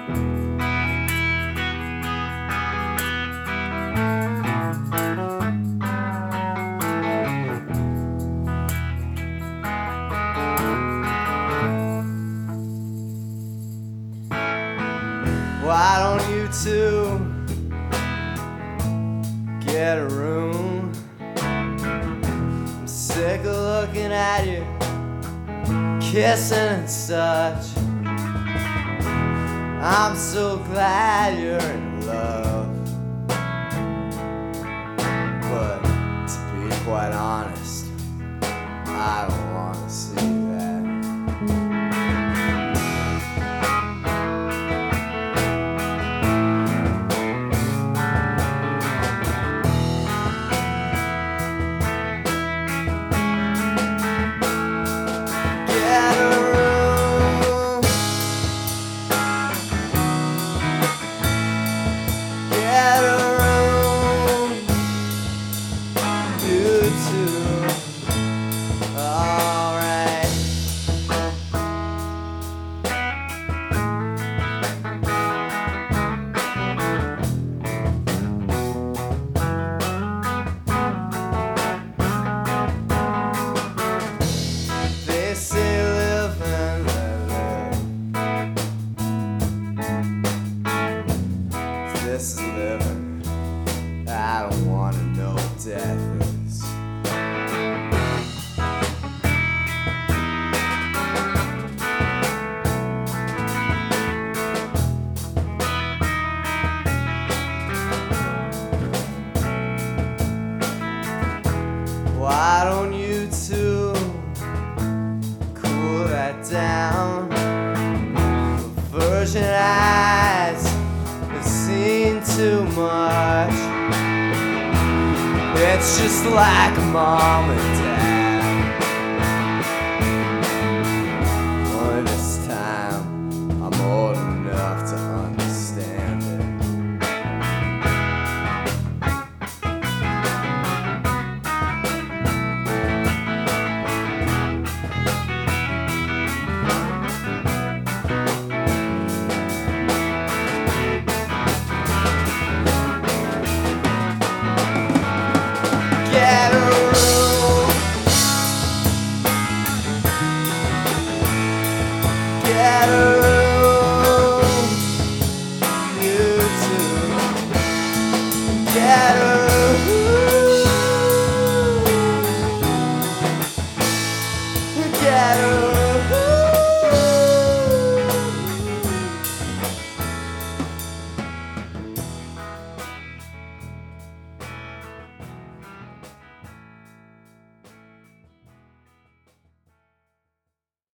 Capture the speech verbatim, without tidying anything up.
Why don't you two get a room? I'm sick of looking at you, kissing and such. I'm so glad you're in love, but to be quite honest, I don't want to see that. Get a room, get a room, you two, alright. They say live and let live. If this is living, I don't wanna know what death is. Why don't you two cool that down? Virgin eyes have seen too much. It's just like mom and